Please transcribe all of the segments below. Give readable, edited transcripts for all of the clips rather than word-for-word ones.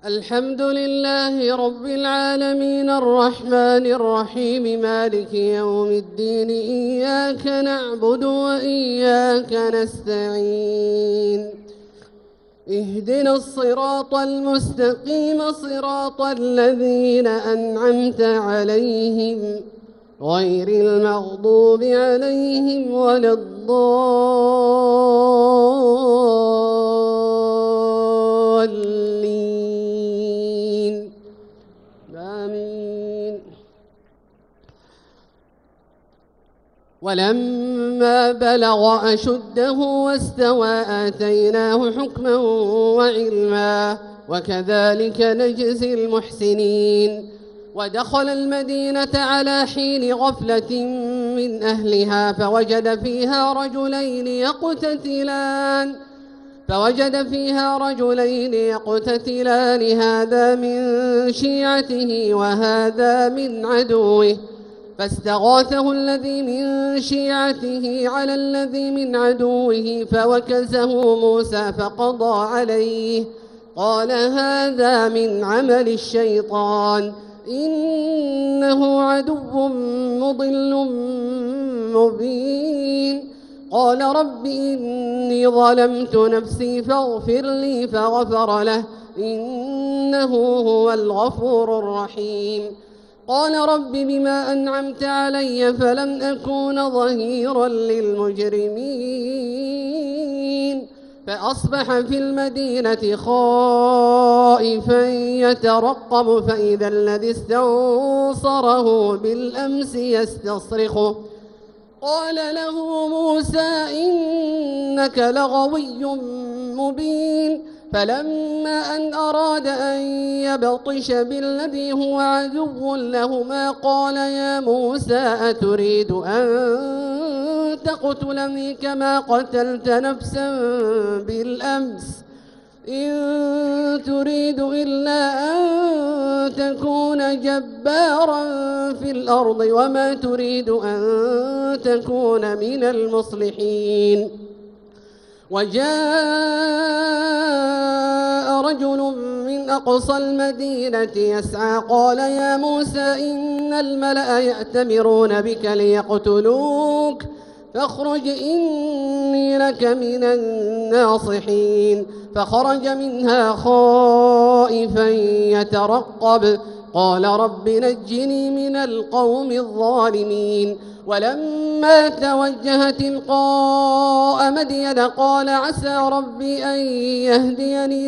الحمد لله رب العالمين الرحمن الرحيم مالك يوم الدين إياك نعبد وإياك نستعين اهدنا الصراط المستقيم صراط الذين أنعمت عليهم غير المغضوب عليهم ولا الضالين آمين. ولما بلغ أشده واستوى آتيناه حكما وعلما وكذلك نجزي المحسنين. ودخل المدينة على حين غفلة من أهلها فوجد فيها رجلين يقتتلان هذا من شيعته وهذا من عدوه فاستغاثه الذي من شيعته على الذي من عدوه فوكزه موسى فقضى عليه قال هذا من عمل الشيطان إنه عدو مضل مبين. قال رب إني ظلمت نفسي فاغفر لي فغفر له إنه هو الغفور الرحيم. قال رب بما أنعمت علي فلم أكون ظهيرا للمجرمين. فأصبح في المدينة خائفا يترقب فإذا الذي استنصره بالأمس يستصرخه قال له موسى إنك لغوي مبين. فلما أن أراد أن يبطش بالذي هو عدو لهما قال يا موسى أتريد أن تقتلني كما قتلت نفسا بالأمس إن تريد إلا أن تكون جبارا في الأرض وما تريد أن تكون من المصلحين. وجاء رجل من أقصى المدينة يسعى قال يا موسى إن الملأ يأتمرون بك ليقتلوك فاخرج إني لك من الناصحين. فخرج منها خائفا يترقب قال رب نجني من القوم الظالمين. ولما توجه تلقاء مدين قال عسى ربي أن يهديني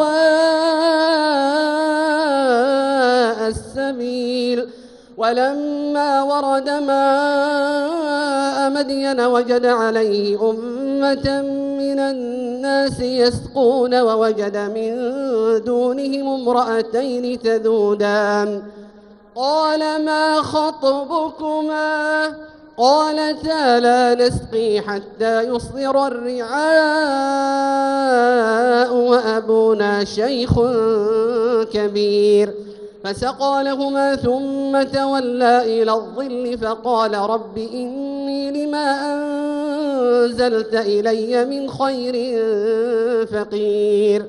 سواء السبيل. ولما ورد ماء مدين وجد عليه أمة من الناس يسقون ووجد من دونهم امرأتين تذودان قال ما خطبكما قالتا لا نسقي حتى يصدر الرعاء وأبونا شيخ كبير. فسقى لهما ثم تولى إلى الظل فقال رب إني لما أنزلت إلي من خير فقير.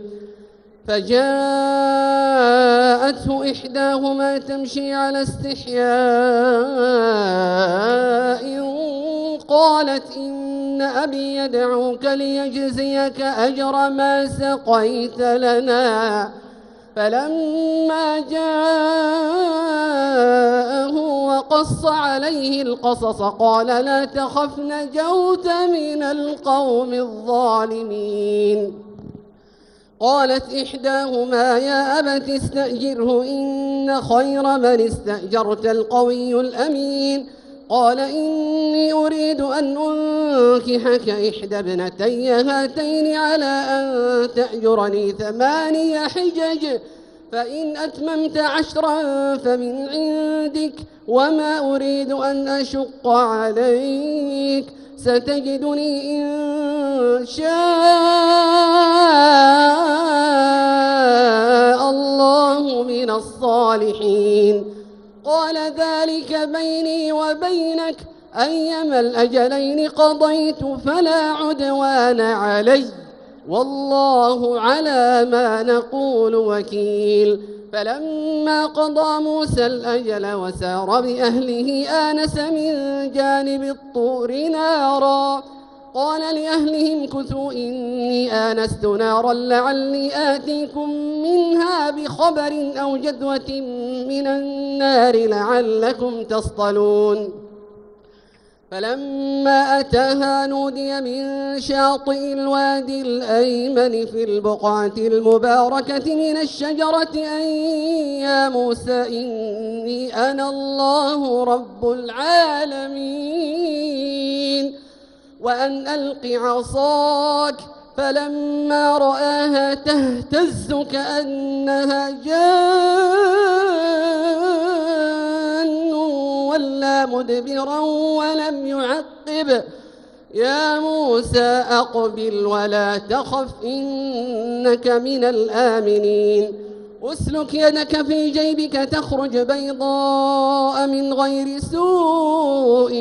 فجاءته إحداهما تمشي على استحياء قالت إن أبي يدعوك ليجزيك أجر ما سقيت لنا. فلما جاءه وقص عليه القصص قال لا تخف نجوت من القوم الظالمين. قالت إحداهما يا أبت استأجره إن خير من استأجرت القوي الأمين. قال إني أريد أن أنكحك إحدى ابنتي هاتين على أن تأجرني 8 حجج فإن أتممت 10 فمن عندك وما أريد أن أشق عليك ستجدني إن شاء الله من الصالحين. قال ذلك بيني وبينك أيما الأجلين قضيت فلا عدوان علي والله على ما نقول وكيل. فلما قضى موسى الأجل وسار بأهله آنس من جانب الطور نارا قال لأهلهم كثوا إني آنست نارا لعلي آتيكم منها بخبر أو جذوة من النار لعلكم تصطلون. فلما أتاها نودي من شاطئ الوادي الأيمن في البقعة المباركة من الشجرة أن يا موسى إني أنا الله رب العالمين وأن ألق عصاك. فلما رآها تهتز كأنها جان ولا مدبرا ولم يعقب. يا موسى أقبل ولا تخف إنك من الآمنين. أسلك يدك في جيبك تخرج بيضاء من غير سوء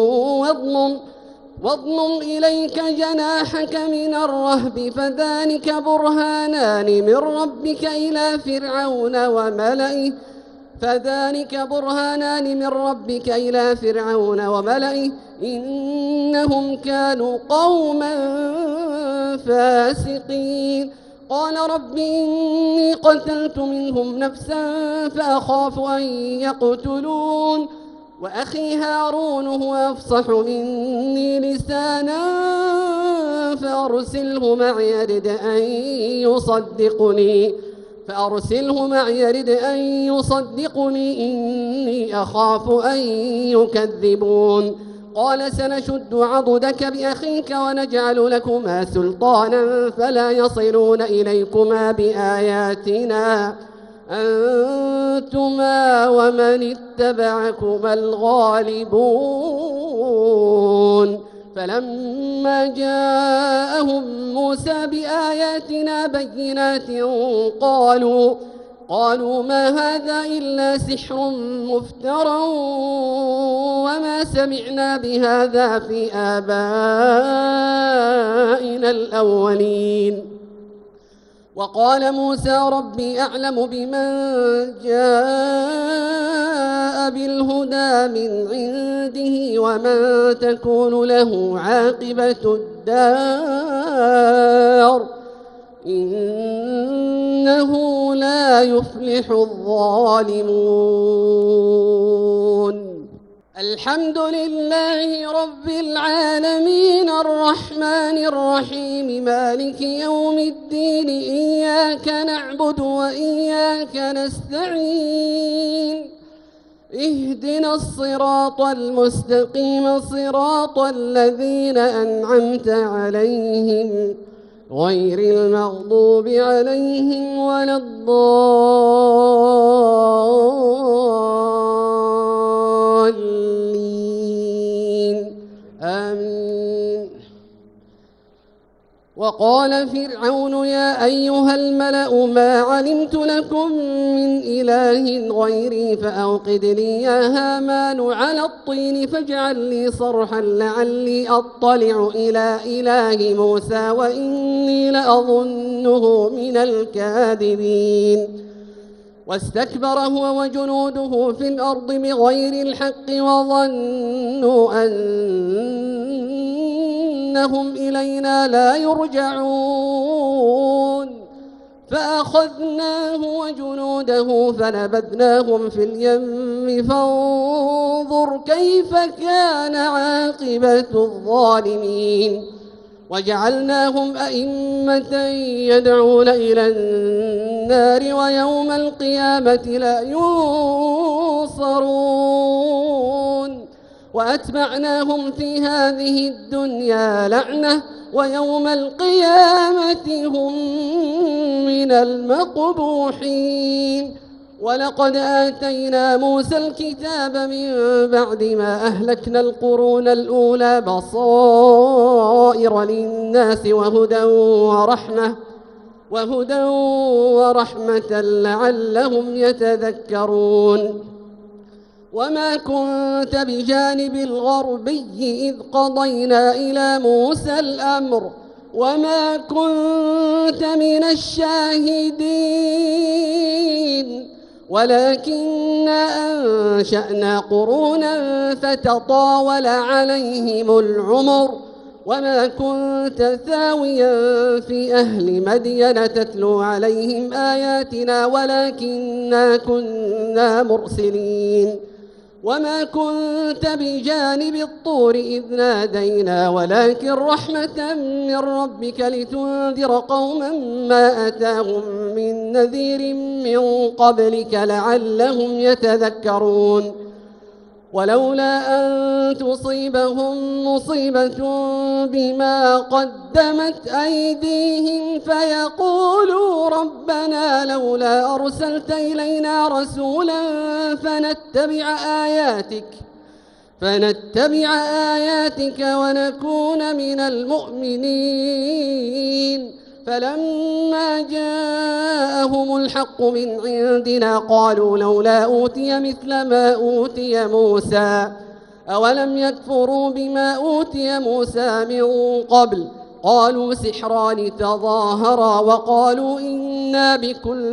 واضمم إليك جناحك من الرهب فذلك برهانان من ربك إلى فرعون وملئه إنهم كانوا قوما فاسقين. قال رب إني قتلت منهم نفسا فأخاف أن يقتلون وأخي هارون هو أفصح مني لسانا فأرسله معي يرد أن يصدقني إني أخاف أن يكذبون. قال سنشد عضدك بأخيك ونجعل لكما سلطانا فلا يصلون إليكما بآياتنا أنتما ومن اتبعكما الغالبون. فلما جاءهم موسى بآياتنا بينات قالوا ما هذا إلا سحر مفترى وما سمعنا بهذا في آبائنا الأولين. وقال موسى ربي أعلم بمن جاء بالهدى من عنده ومن تكون له عاقبة الدار إنه لا يفلح الظالمون. الحمد لله رب العالمين الرحمن الرحيم مالك يوم الدين إياك نعبد وإياك نستعين اهدنا الصراط المستقيم صراط الذين أنعمت عليهم غير المغضوب عليهم ولا الضالين آمين. وقال فرعون يا أيها الملأ ما علمت لكم من إله غيري فأوقد لي يا هامان على الطين فاجعل لي صرحا لعلي أطلع إلى إله موسى وإني لأظنه من الكاذبين. واستكبر هو وجنوده في الأرض بغير الحق وظنوا أنهم إلينا لا يرجعون فأخذناه وجنوده فنبذناهم في اليم فانظر كيف كان عاقبة الظالمين. وجعلناهم أئمة يدعون إلى النار ويوم القيامة لا ينصرون وأتبعناهم في هذه الدنيا لعنة ويوم القيامة هم من المقبوحين. ولقد آتينا موسى الكتاب من بعد ما أهلكنا القرون الأولى بصائر للناس وهدى ورحمة لعلهم يتذكرون. وما كنت بجانب الغربي إذ قضينا إلى موسى الأمر وما كنت من الشاهدين ولكننا أنشأنا قرونا فتطاول عليهم العمر وما كنت ثاويا في أهل مدين تتلو عليهم آياتنا ولكننا كنا مرسلين وما كنت بجانب الطور إذ نادينا ولكن رحمة من ربك لتنذر قوما ما أتاهم من نذير من قبلك لعلهم يتذكرون ولولا أن تصيبهم مصيبة بما قدمت أيديهم فيقولوا ربنا لولا أرسلت إلينا رسولا فنتبع آياتك ونكون من المؤمنين فلما جاءهم الحق من عندنا قالوا لولا أوتي مثل ما أوتي موسى أولم يكفروا بما أوتي موسى من قبل قالوا سحران تظاهرا وقالوا إنا بكل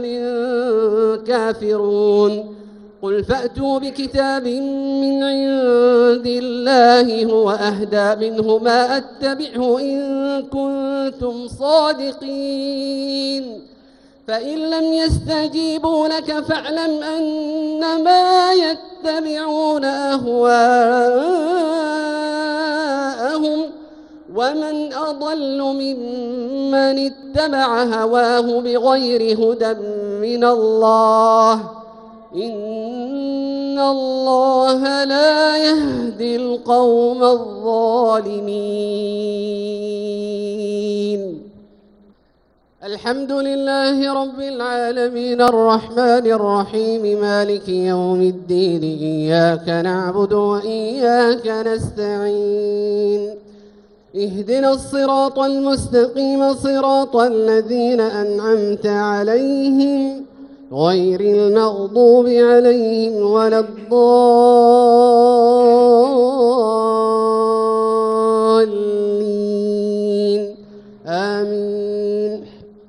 كافرون قل فأتوا بكتاب من عند الله هو أهدى منه ما أتبعه إن كنتم صادقين فإن لم يستجيبوا لك فاعلم أنما يتبعون أهواءهم ومن أضل ممن اتبع هواه بغير هدى من الله إن الله لا يهدي القوم الظالمين الحمد لله رب العالمين الرحمن الرحيم مالك يوم الدين إياك نعبد وإياك نستعين اهدنا الصراط المستقيم صراط الذين أنعمت عليهم غير المغضوب عليهم ولا الضالين آمين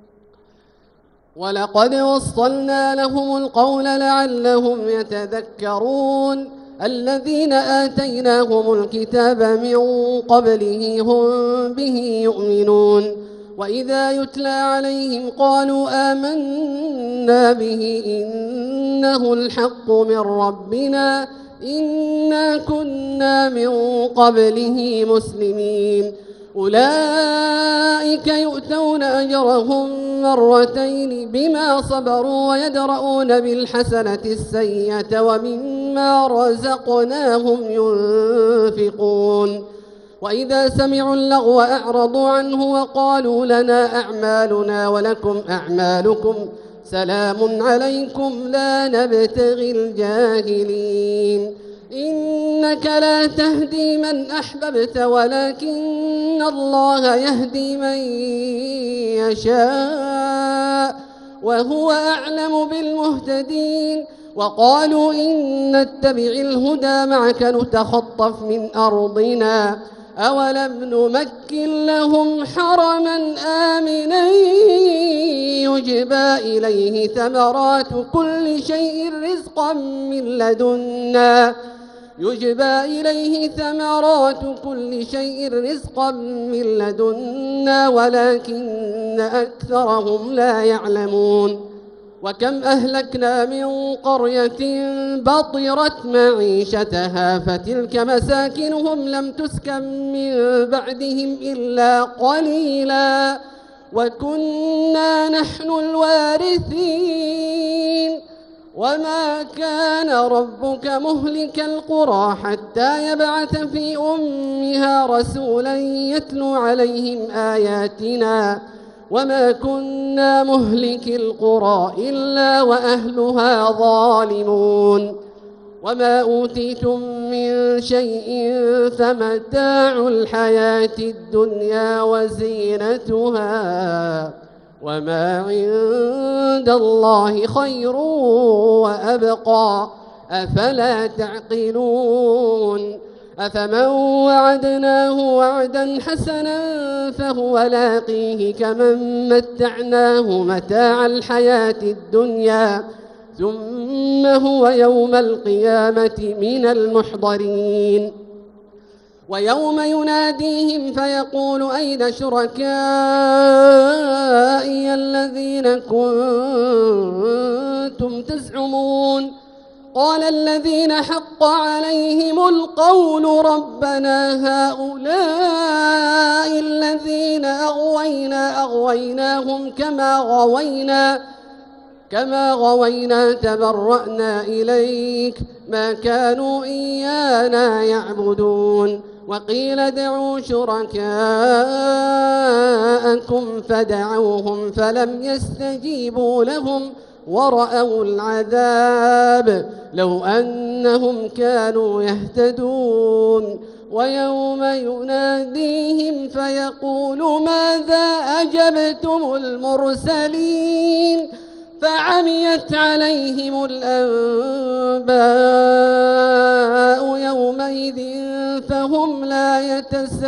ولقد وصلنا لهم القول لعلهم يتذكرون الذين آتيناهم الكتاب من قبله هم به يؤمنون وإذا يتلى عليهم قالوا آمنا به إنه الحق من ربنا إنا كنا من قبله مسلمين أولئك يؤتون أجرهم مرتين بما صبروا ويدرؤون بالحسنة السيئة ومما رزقناهم ينفقون وإذا سمعوا اللغو أعرضوا عنه وقالوا لنا أعمالنا ولكم أعمالكم سلام عليكم لا نبتغي الجاهلين إنك لا تهدي من أحببت ولكن الله يهدي من يشاء وهو أعلم بالمهتدين وقالوا إن نتبع الهدى معك نتخطف من أرضنا أولم نمكن لهم حرما آمنا يجبى إليه ثمرات كل شيء رزقا من لدنا ولكن أكثرهم لا يعلمون وكم أهلكنا من قرية بطرت معيشتها فتلك مساكنهم لم تسكن من بعدهم إلا قليلا وكنا نحن الوارثين وما كان ربك مهلك القرى حتى يبعث في أمها رسولا يتلو عليهم آياتنا وما كنا مهلك القرى إلا وأهلها ظالمون وما أوتيتم من شيء فمتاع الحياة الدنيا وزينتها وما عند الله خير وأبقى أفلا تعقلون أفمن وعدناه وعدا حسنا فهو لاقيه كمن متعناه متاع الحياة الدنيا ثم هو يوم القيامة من المحضرين. ويوم يناديهم فيقول أين شركائي الذين كنتم تزعمون قال الذين حق عليهم القول ربنا هؤلاء الذين أغويناهم كما غوينا تبرأنا إليك ما كانوا إيانا يعبدون. وقيل ادعوا شركاءكم فدعوهم فلم يستجيبوا لهم ورأوا العذاب لو أنهم كانوا يهتدون. ويوم يناديهم فيقول ماذا أجبتم المرسلين فعميت عليهم الأنباء يومئذ فهم لا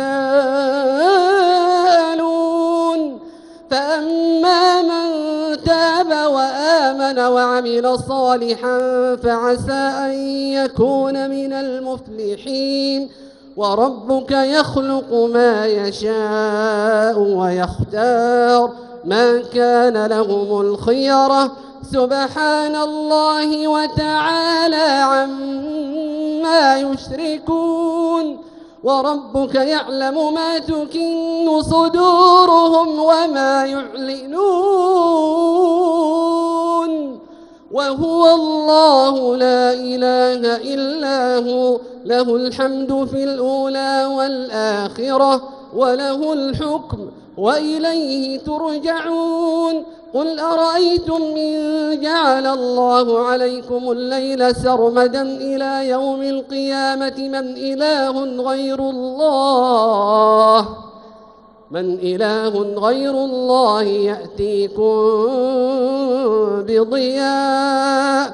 يتساءلون. فأما من تاب وآمن وعمل صالحا فعسى أن يكون من المفلحين. وربك يخلق ما يشاء ويختار ما كان لهم الخيرة سبحان الله وتعالى عما يشركون. وربك يعلم ما تكن صدورهم وما يعلنون وهو الله لا إله إلا هو له الحمد في الأولى والآخرة وله الحكم وإليه ترجعون. قل أرأيتم إن جعل الله عليكم الليل سرمدا إلى يوم القيامة من إله غير الله يأتيكم بضياء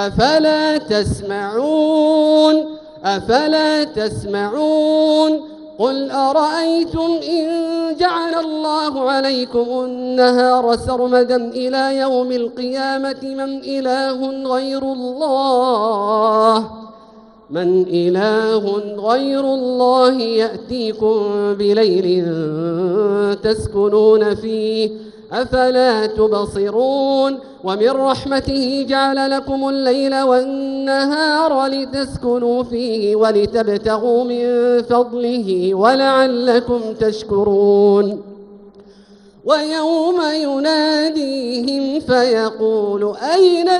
أفلا تسمعون قل أرأيتم إن جعل الله عليكم النهار سرمدا إلى يوم القيامة من إله غير الله يأتيكم بليل تسكنون فيه أفلا تبصرون. ومن رحمته جعل لكم الليل والنهار لتسكنوا فيه ولتبتغوا من فضله ولعلكم تشكرون. ويوم يناديهم فيقول أين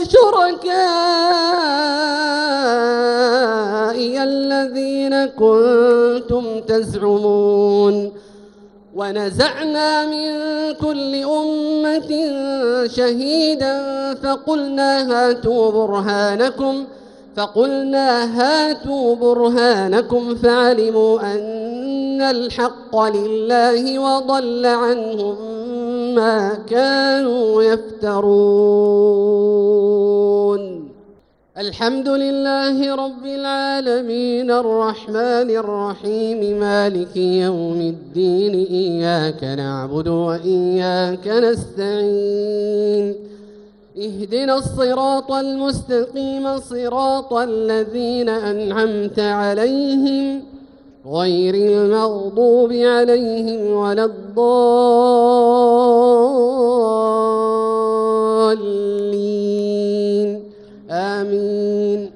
شركائي الذين كنتم تزعمون ونزعنا من كل أمة شهيدا فقلنا هاتوا برهانكم فعلموا أن الحق لله وضل عنهم ما كانوا يفترون. الحمد لله رب العالمين الرحمن الرحيم مالك يوم الدين إياك نعبد وإياك نستعين اهدنا الصراط المستقيم صراط الذين أنعمت عليهم غير المغضوب عليهم ولا الضالين آمين.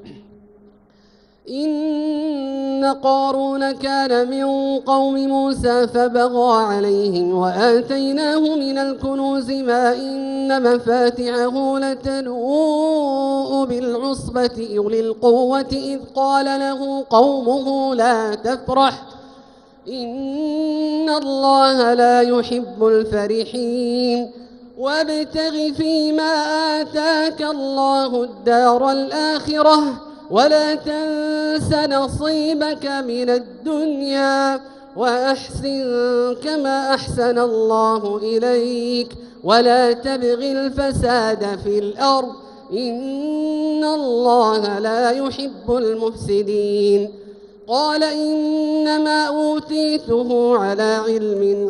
إن قارون كان من قوم موسى فبغى عليهم وآتيناه من الكنوز ما إن مفاتحه لتنوء بالعصبة أولي القوة إذ قال له قومه لا تفرح إن الله لا يحب الفرحين. وابتغ فيما آتاك الله الدار الآخرة ولا تنس نصيبك من الدنيا وأحسن كما أحسن الله إليك ولا تبغ الفساد في الأرض إن الله لا يحب المفسدين. قال إنما أوتيته على علم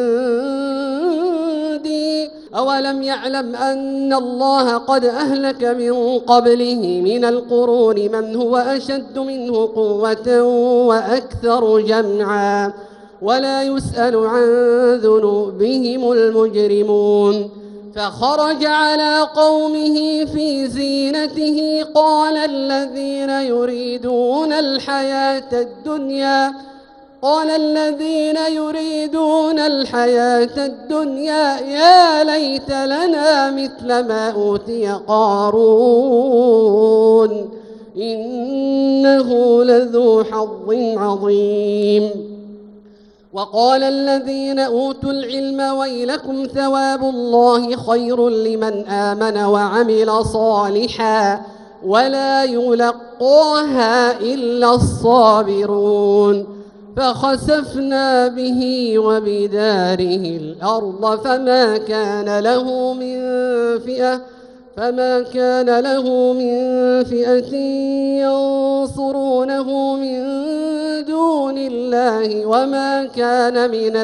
عندي أولم يعلم أن الله قد أهلك من قبله من القرون من هو أشد منه قوة وأكثر جمعا ولا يسأل عن ذنوبهم المجرمون فخرج على قومه في زينته قال الذين يريدون الحياة الدنيا يا ليت لنا مثل ما أوتي قارون إنه لذو حظ عظيم وقال الذين أوتوا العلم ويلكم ثواب الله خير لمن آمن وعمل صالحا ولا يلقاها إلا الصابرون فخسفنا به وبداره الأرض فما كان له من فئة ينصرونه من دون الله وما كان من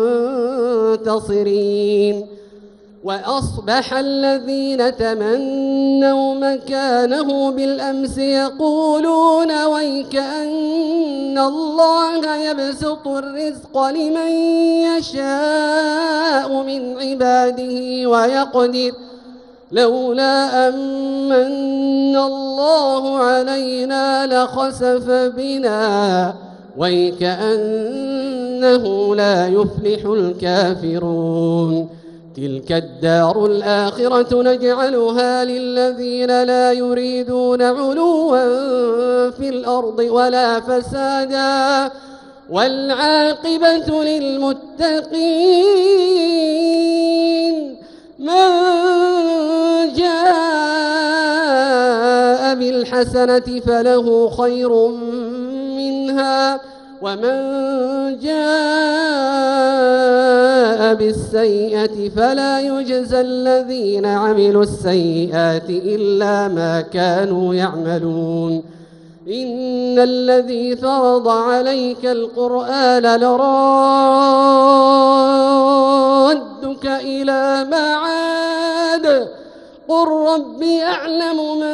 المنتصرين وأصبح الذين تمنوا مكانه بالأمس يقولون ويك أن الله يبسط الرزق لمن يشاء من عباده ويقدر لولا أمن الله علينا لخسف بنا ويكأنه لا يفلح الكافرون تلك الدار الآخرة نجعلها للذين لا يريدون علوا في الأرض ولا فسادا والعاقبة للمتقين من جاء بالحسنة فله خير منها ومن جاء بالسيئة فلا يجزى الذين عملوا السيئات إلا ما كانوا يعملون إن الذي فرض عليك القرآن لرادك إلى معاد قل ربي أعلم من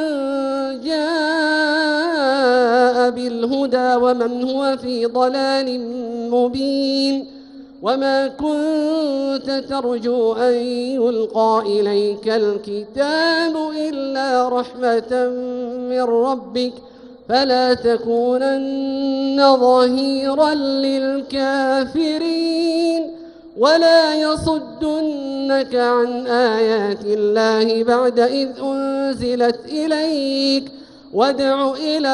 جاء بالهدى ومن هو في ضلال مبين وما كنت ترجو أن يلقى إليك الكتاب إلا رحمة من ربك فلا تكونن ظهيرا للكافرين ولا يصدنك عن آيات الله بعد إذ أنزلت إليك وادع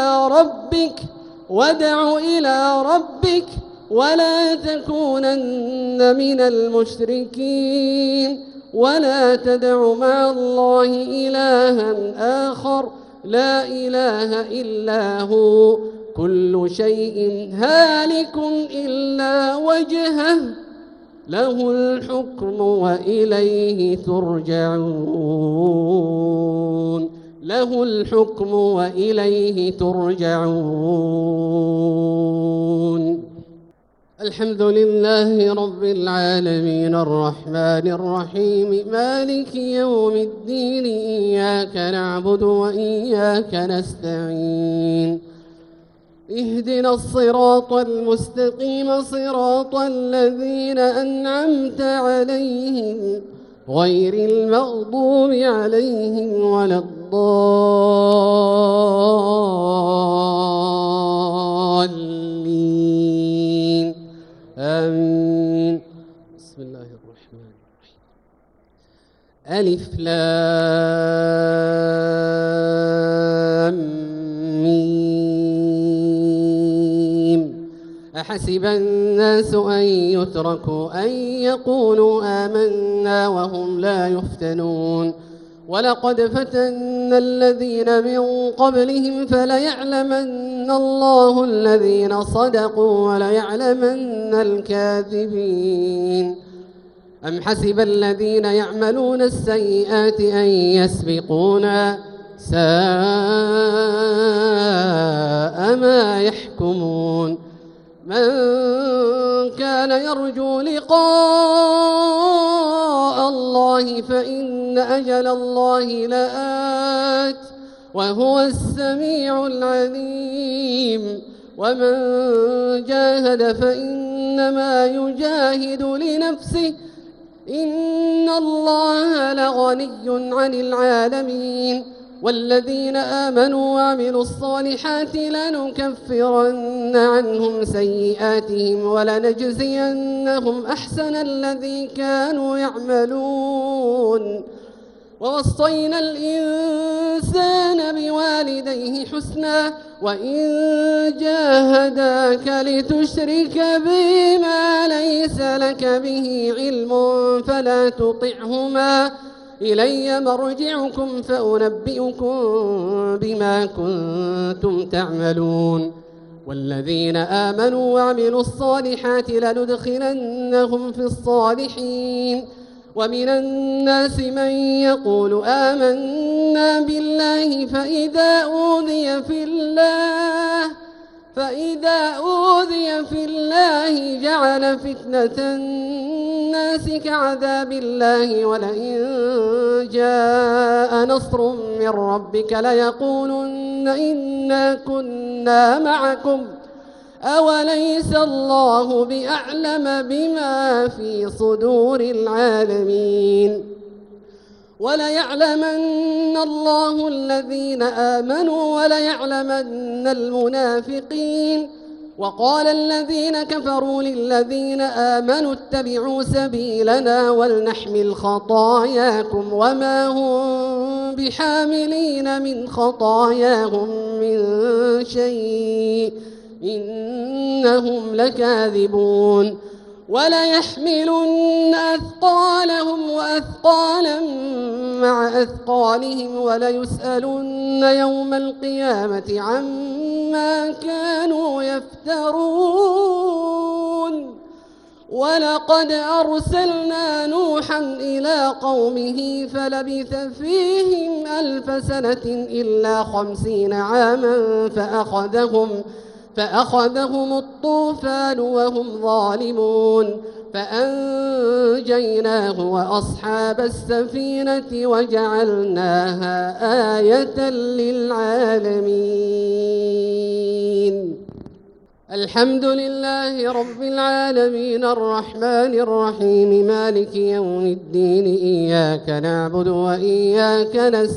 إلى ربك ولا تكونن من المشركين ولا تدع مع الله إلها آخر لا إله إلا هو كل شيء هالك إلا وجهه له الحكم وإليه ترجعون الحمد لله رب العالمين الرحمن الرحيم مالك يوم الدين إياك نعبد وإياك نستعين اهدنا الصراط المستقيم صراط الذين أنعمت عليهم غير المغضوب عليهم ولا الضالين آمين بسم الله الرحمن الرحيم ألف لام ميم أحسب الناس أن يتركوا أن يقولوا آمنا وهم لا يفتنون ولقد فتنا الذين من قبلهم فليعلمن الله الذين صدقوا وليعلمن الكاذبين أم حسب الذين يعملون السيئات أن يسبقونا ساء ما يحكمون يرجو لقاء الله فإن أجل الله لآت وهو السميع العليم ومن جاهد فإنما يجاهد لنفسه إن الله لغني عن العالمين والذين آمنوا وعملوا الصالحات لنكفرن عنهم سيئاتهم ولنجزينهم أحسن الذي كانوا يعملون ووصينا الإنسان بوالديه حسنا وإن جاهداك لتشرك بي ما ليس لك به علم فلا تطعهما إلي مرجعكم فأنبئكم بما كنتم تعملون والذين آمنوا وعملوا الصالحات لندخلنهم في الصالحين ومن الناس من يقول آمنا بالله فإذا أوذي في الله جعل فتنة الناس كعذاب الله ولئن جاء نصر من ربك ليقولن إنا كنا معكم أوليس الله بأعلم بما في صدور العالمين وليعلمن الله الذين آمنوا وليعلمن المنافقين وقال الذين كفروا للذين آمنوا اتبعوا سبيلنا ولنحمل خطاياكم وما هم بحاملين من خطاياهم من شيء إنهم لكاذبون وليحملن أثقالهم وأثقالا مع أثقالهم وليسألن يوم القيامة عما كانوا يفترون ولقد أرسلنا نوحا إلى قومه فلبث فيهم 1000 سنة إلا 50 عاما فأخذهم الطوفان وهم ظالمون فأنجيناه وأصحاب السفينة وجعلناها آية للعالمين الحمد لله رب العالمين الرحمن الرحيم مالك يوم الدين إياك نعبد وإياك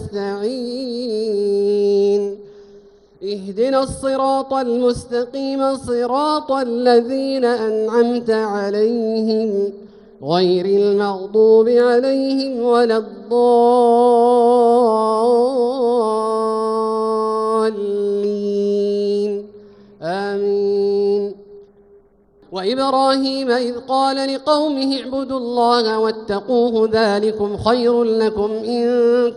نستعين اهدنا الصراط المستقيم صراط الذين أنعمت عليهم غير المغضوب عليهم ولا الضالين آمين وإبراهيم إذ قال لقومه اعبدوا الله واتقوه ذلكم خير لكم إن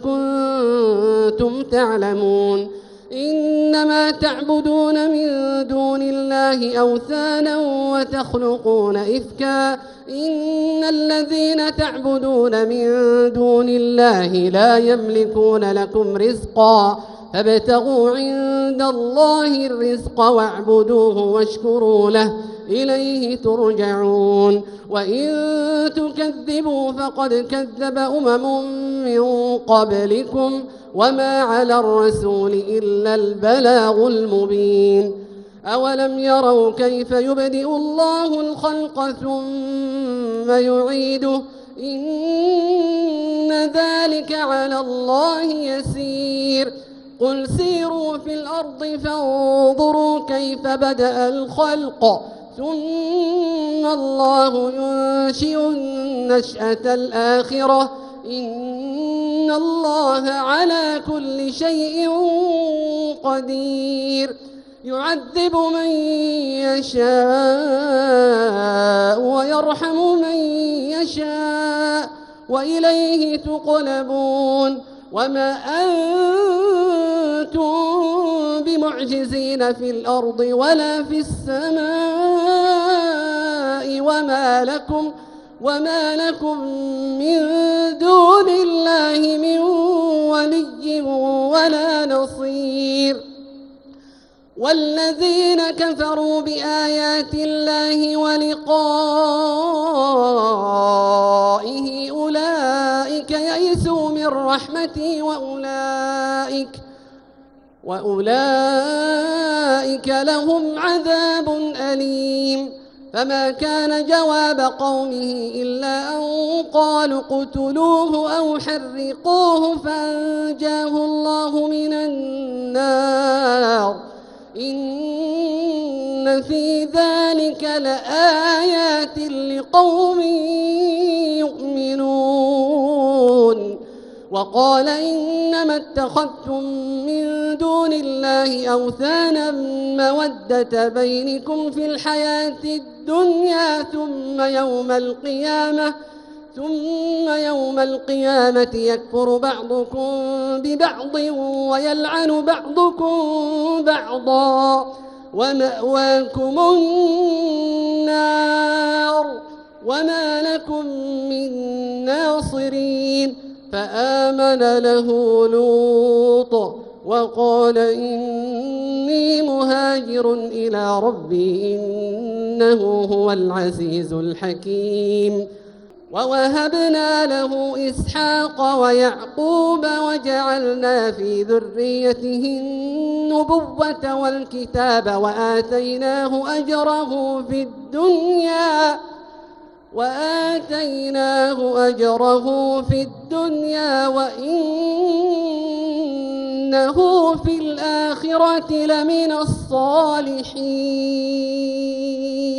كنتم تعلمون إنما تعبدون من دون الله أوثانا وتخلقون إفكا إن الذين تعبدون من دون الله لا يملكون لكم رزقا فابتغوا عند الله الرزق واعبدوه واشكروا له إليه ترجعون وإن تكذبوا فقد كذب من قبلكم وما على الرسول إلا البلاغ المبين أولم يروا كيف يبدئ الله الخلق ثم يعيده إن ذلك على الله يسير قل سيروا في الأرض فانظروا كيف بدأ الخلق ثم الله ينشئ النشأة الآخرة إن الله على كل شيء قدير يعذب من يشاء ويرحم من يشاء وإليه تقلبون وما أنتم بمعجزين في الأرض ولا في السماء وما لكم من دون الله من ولي ولا نصير والذين كفروا بآيات الله ولقائه أولئك يئسوا من رحمتي وأولئك لهم عذاب أليم. فما كان جواب قومه إلا أن قالوا اقتلوه أو حرقوه فأنجاه الله من النار. إن في ذلك لآيات لقوم يؤمنون. وقال إنما اتخذتم من دون الله أوثانا مودة بينكم في الحياة الدنيا ثم يوم القيامة يكفر بعضكم ببعض ويلعن بعضكم بعضا ومأواكم النار وما لكم من ناصرين. فآمن له لوط وقال إني مهاجر إلى ربي إنه هو العزيز الحكيم. ووهبنا له إسحاق ويعقوب وجعلنا في ذريته النبوة والكتاب وآتيناه أجره في الدنيا وإنه في الآخرة لمن الصالحين.